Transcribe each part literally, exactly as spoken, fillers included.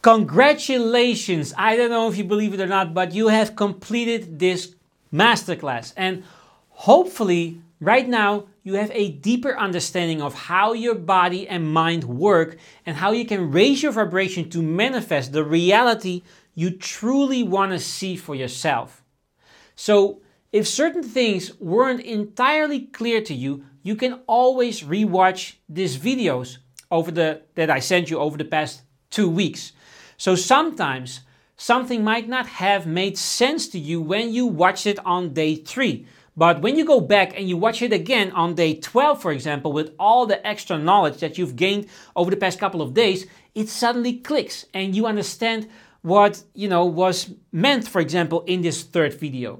Congratulations! I don't know if you believe it or not, but you have completed this masterclass. And hopefully, right now, you have a deeper understanding of how your body and mind work and how you can raise your vibration to manifest the reality you truly want to see for yourself. So, if certain things weren't entirely clear to you, you can always rewatch these videos over the that I sent you over the past two weeks. So sometimes something might not have made sense to you when you watched it on day three. But when you go back and you watch it again on day twelve, for example, with all the extra knowledge that you've gained over the past couple of days, it suddenly clicks and you understand what, you know, was meant, for example, in this third video.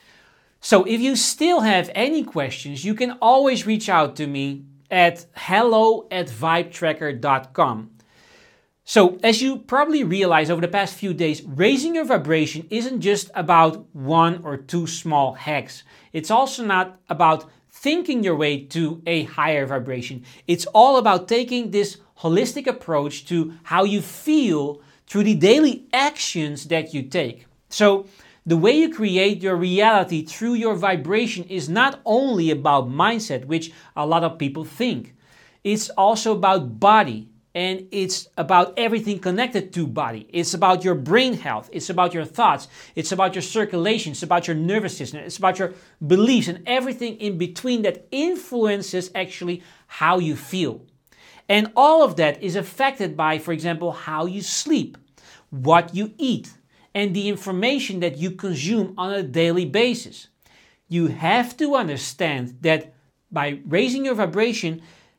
So if you still have any questions, you can always reach out to me at hello at vibe tracker dot com. So, as you probably realize over the past few days, raising your vibration isn't just about one or two small hacks. It's also not about thinking your way to a higher vibration. It's all about taking this holistic approach to how you feel through the daily actions that you take. So, the way you create your reality through your vibration is not only about mindset, which a lot of people think. It's also about body. And it's about everything connected to body. It's about your brain health. It's about your thoughts. It's about your circulation. It's about your nervous system. It's about your beliefs and everything in between that influences actually how you feel. And all of that is affected by, for example, how you sleep, what you eat, and the information that you consume on a daily basis. You have to understand that by raising your vibration,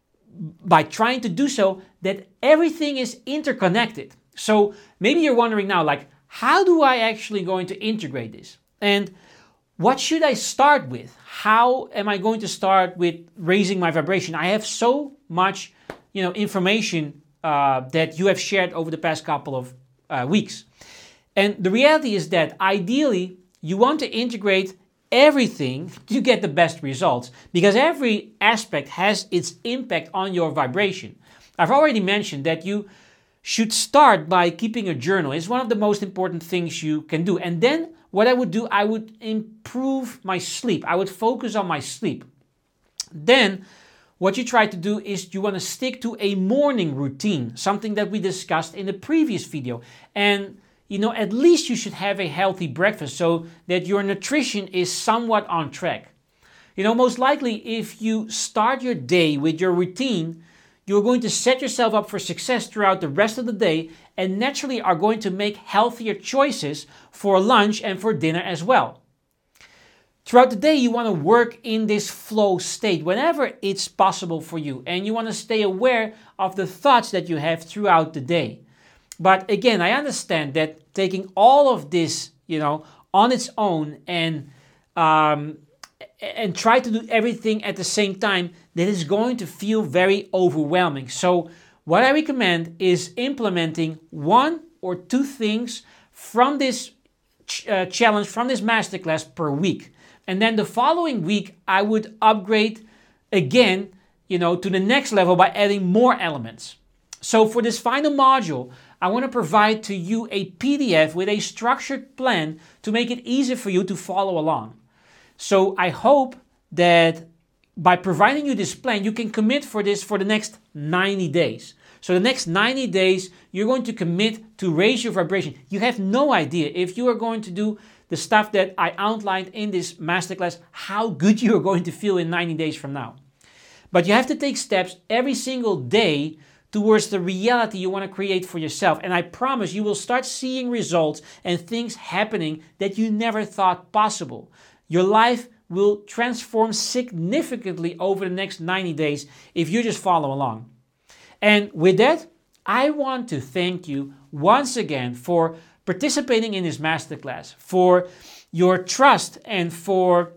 by trying to do so, that everything is interconnected. So maybe you're wondering now, like, how do I actually going to integrate this? And what should I start with? How am I going to start with raising my vibration? I have so much, you know, information uh, that you have shared over the past couple of uh, weeks. And the reality is that ideally, you want to integrate everything to get the best results, because every aspect has its impact on your vibration. I've already mentioned that you should start by keeping a journal. It's one of the most important things you can do. And then what I would do, I would improve my sleep. I would focus on my sleep. Then what you try to do is you want to stick to a morning routine, something that we discussed in the previous video. And you know, at least you should have a healthy breakfast so that your nutrition is somewhat on track. You know, most likely if you start your day with your routine, you're going to set yourself up for success throughout the rest of the day and naturally are going to make healthier choices for lunch and for dinner as well. Throughout the day, you want to work in this flow state whenever it's possible for you, and you want to stay aware of the thoughts that you have throughout the day. But again, I understand that taking all of this, you know, on its own and um, and try to do everything at the same time, that is going to feel very overwhelming. So what I recommend is implementing one or two things from this ch- uh, challenge, from this masterclass per week. And then the following week, I would upgrade again, you know, to the next level by adding more elements. So for this final module, I want to provide to you a P D F with a structured plan to make it easy for you to follow along. So I hope that by providing you this plan, you can commit for this for the next ninety days. So the next ninety days, you're going to commit to raise your vibration. You have no idea if you are going to do the stuff that I outlined in this masterclass, how good you are going to feel in ninety days from now. But you have to take steps every single day towards the reality you want to create for yourself. And I promise you will start seeing results and things happening that you never thought possible. Your life will transform significantly over the next ninety days if you just follow along. And with that, I want to thank you once again for participating in this masterclass, for your trust and for,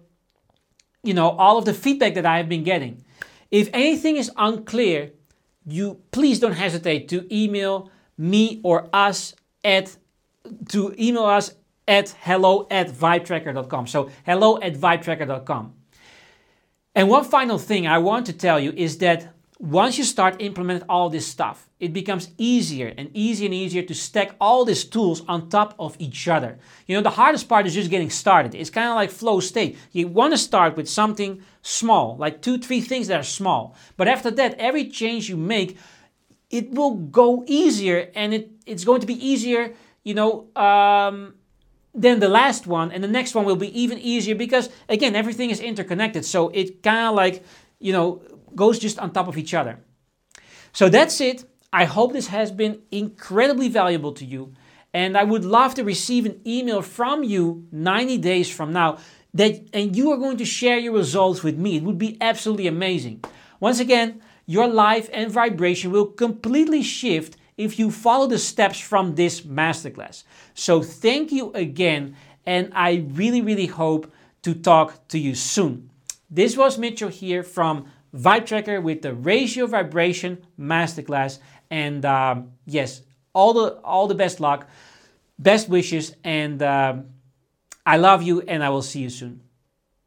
you know, all of the feedback that I have been getting. If anything is unclear, you please don't hesitate to email me or us at to email us at hello at vibe tracker dot com. So hello at vibe tracker dot com. And one final thing I want to tell you is that once you start implementing all this stuff, it becomes easier and easier and easier to stack all these tools on top of each other. You know, the hardest part is just getting started. It's kind of like flow state. You want to start with something small, like two, three things that are small. But after that, every change you make, it will go easier, and it, it's going to be easier, you know, um, than the last one. And the next one will be even easier because, again, everything is interconnected. So it kind of like, you know, goes just on top of each other. So that's it. I hope this has been incredibly valuable to you, and I would love to receive an email from you ninety days from now that and you are going to share your results with me. It would be absolutely amazing. Once again, your life and vibration will completely shift if you follow the steps from this masterclass. So thank you again, and I really, really hope to talk to you soon. This was Mitchell here from Vibe Tracker with the Raise Your Vibration Masterclass. And um, yes, all the all the best luck, best wishes, and um, I love you, and I will see you soon.